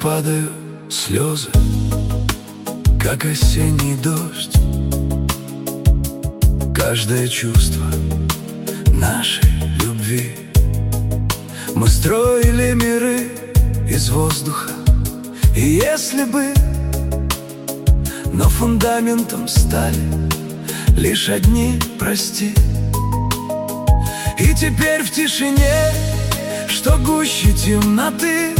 падают слезы, как осенний дождь. Каждое чувство нашей любви. Мы строили миры из воздуха, и если бы, но фундаментом стали лишь одни «прости». И теперь в тишине, что гуще темноты,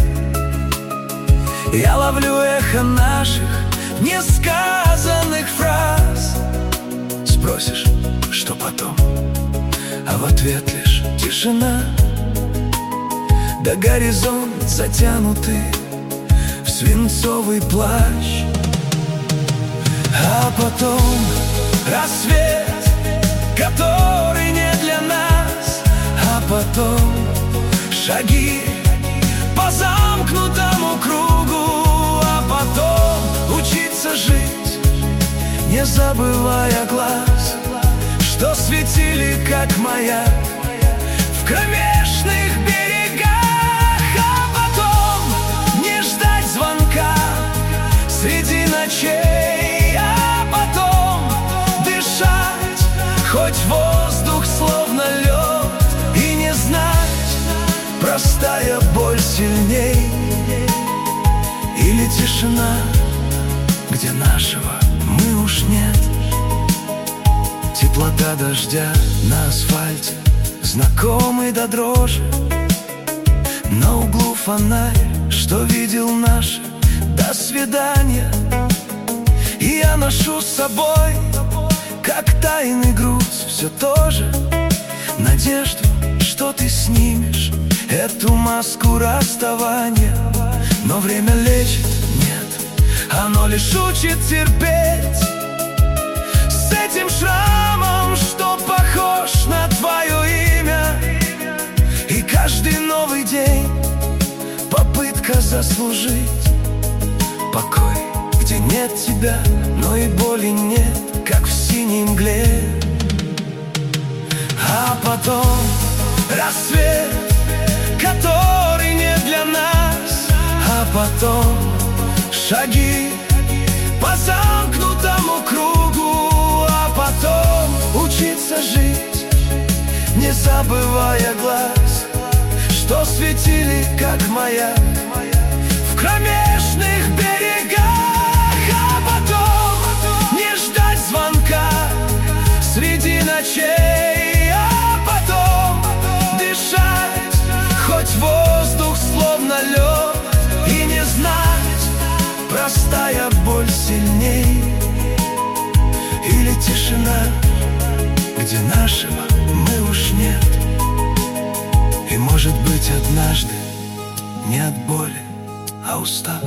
я ловлю эхо наших несказанных фраз. Спросишь, что потом, а в ответ лишь тишина, да горизонт, затянутый в свинцовый плащ. А потом рассвет, который не для нас, а потом шаги по замкнутому кругу, а потом учиться жить, не забывая глаз, что светили, как маяк, в кромешных берегах. А потом не ждать звонка среди ночей, а потом дышать, хоть воздух словно лед, и не знать, простая боль сильней или тишина, где нашего мы уж нет. Теплота дождя на асфальте, знакомый до дрожи, на углу фонарь, что видел наше «до свидания». И я ношу с собой, как тайный груз, все то же надежду, что ты снимешь эту маску расставания. Но время лечит, нет, оно лишь учит терпеть с этим шрамом, что похож на твое имя. И каждый новый день попытка заслужить покой, где нет тебя, но и боли нет, как в синей мгле. А потом рассвет, который не для нас, а потом шаги по замкнутому кругу, а потом учиться жить, не забывая глаз, что светили, как маяк, в кромешных берегах. А потом не ждать звонка среди ночей, а потом дышать, хоть воздух словно лед, и не знать, простая боль сильней или тишина, где нашего мы уж нет. И может быть однажды не от боли, а устав,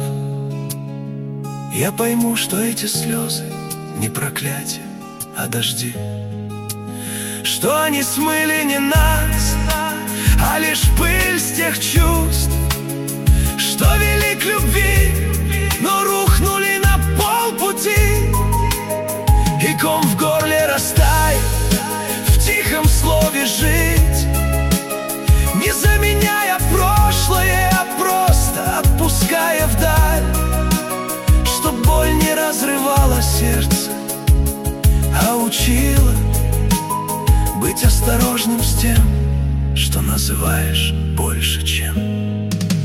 я пойму, что эти слезы не проклятие, а дожди, что они смыли не нас, а лишь пыль с тех чувств, что вели к любви, но рухнули на полпути. И ком в горле растает, в тихом слове жить, не заменяя прошлое, а просто отпуская вдаль, чтоб боль не разрывала сердце, а учила быть осторожным с тем, что называешь больше, чем.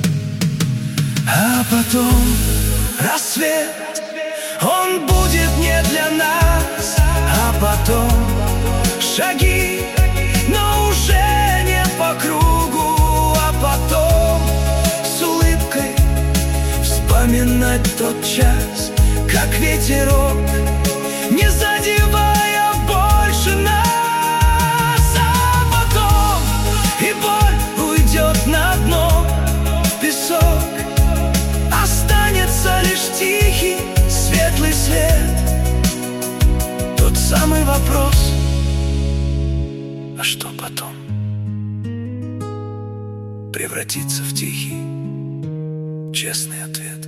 А потом рассвет, он будет не для нас, а потом шаги, но уже не по кругу, а потом с улыбкой вспоминать тот час, как ветерок, не задевая больше нас. А потом и боль уйдет на дно, в песок, останется лишь тихий светлый свет. Тот самый вопрос: а что потом? Превратится в тихий, честный ответ.